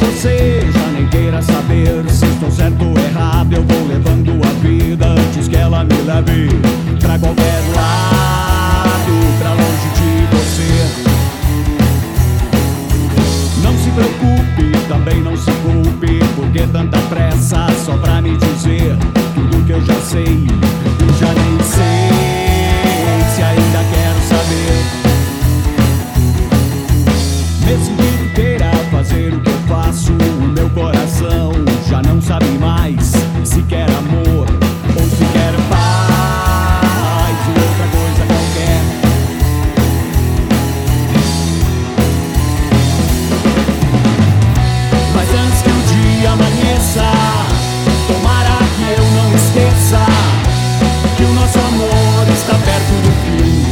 você já nem queira saber se estou certo ou errado. Eu vou levando a vida antes que ela me leve pra qualquer lado, pra longe de você. Não se preocupe, também não se culpe, porque tanta pressa só pra me dizer tudo que eu já sei e já nem sei se ainda quero saber. Mesmo que queira fazer o que eu faço, o meu coração já não sabe mais se quer amor ou se quer paz ou outra coisa qualquer. Mas antes que o dia amanheça, tomara que eu não esqueça que o nosso amor está perto do fim.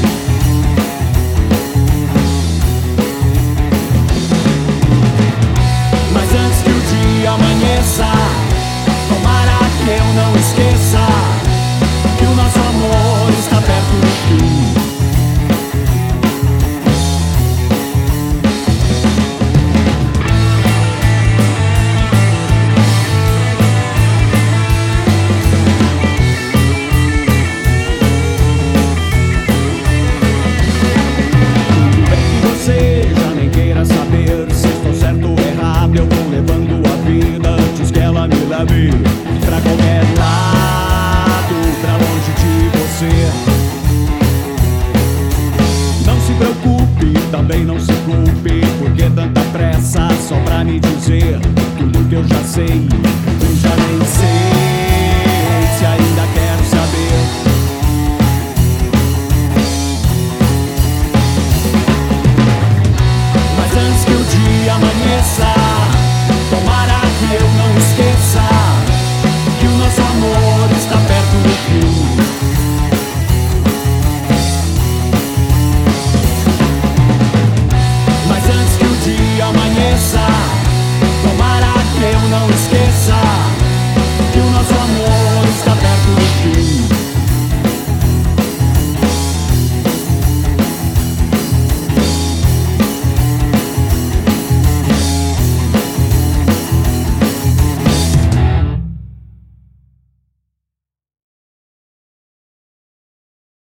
Mas antes que o dia amanheça, tomara que eu não esqueça que o nosso amor está perto do fim. Eu vou levando a vida antes que ela me leve pra qualquer lado, pra longe de você. Não se preocupe, também não se culpe, porque tanta pressa só pra me dizer tudo que eu já sei, eu já nem sei